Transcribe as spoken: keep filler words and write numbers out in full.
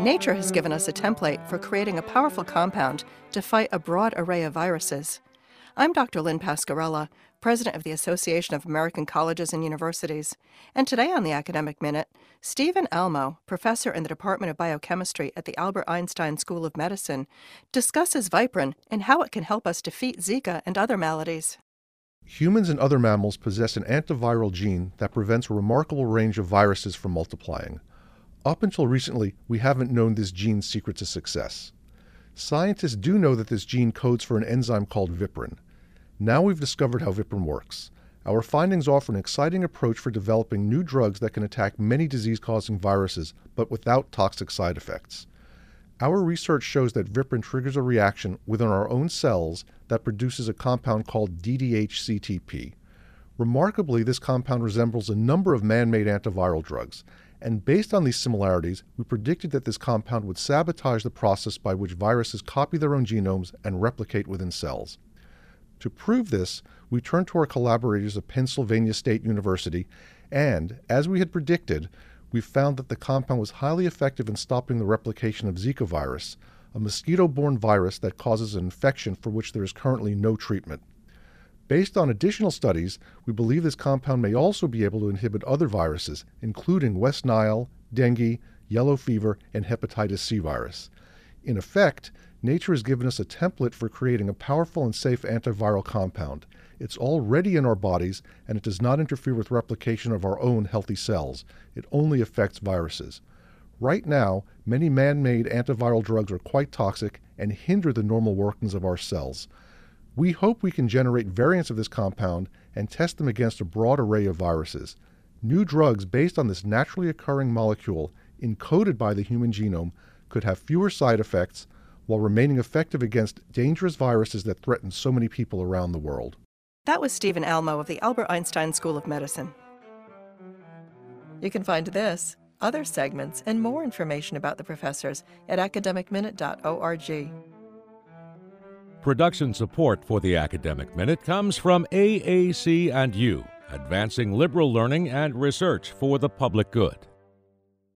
Nature has given us a template for creating a powerful compound to fight a broad array of viruses. I'm Doctor Lynn Pascarella, President of the Association of American Colleges and Universities, and today on the Academic Minute, Stephen Almo, professor in the Department of Biochemistry at the Albert Einstein School of Medicine, discusses Viprin and how it can help us defeat Zika and other maladies. Humans and other mammals possess an antiviral gene that prevents a remarkable range of viruses from multiplying. Up until recently, we haven't known this gene's secret to success. Scientists do know that this gene codes for an enzyme called Viprin. Now we've discovered how Viprin works. Our findings offer an exciting approach for developing new drugs that can attack many disease-causing viruses, but without toxic side effects. Our research shows that Viprin triggers a reaction within our own cells that produces a compound called D D H C T P. Remarkably, this compound resembles a number of man-made antiviral drugs, and based on these similarities, we predicted that this compound would sabotage the process by which viruses copy their own genomes and replicate within cells. To prove this, we turned to our collaborators at Pennsylvania State University, and, as we had predicted, we found that the compound was highly effective in stopping the replication of Zika virus, a mosquito-borne virus that causes an infection for which there is currently no treatment. Based on additional studies, we believe this compound may also be able to inhibit other viruses, including West Nile, dengue, yellow fever, and hepatitis C virus. In effect, nature has given us a template for creating a powerful and safe antiviral compound. It's already in our bodies, and it does not interfere with replication of our own healthy cells. It only affects viruses. Right now, many man-made antiviral drugs are quite toxic and hinder the normal workings of our cells. We hope we can generate variants of this compound and test them against a broad array of viruses. New drugs based on this naturally occurring molecule, encoded by the human genome, could have fewer side effects while remaining effective against dangerous viruses that threaten so many people around the world. That was Stephen Almo of the Albert Einstein School of Medicine. You can find this, other segments, and more information about the professors at academic minute dot org. Production support for the Academic Minute comes from A A C and U, advancing liberal learning and research for the public good.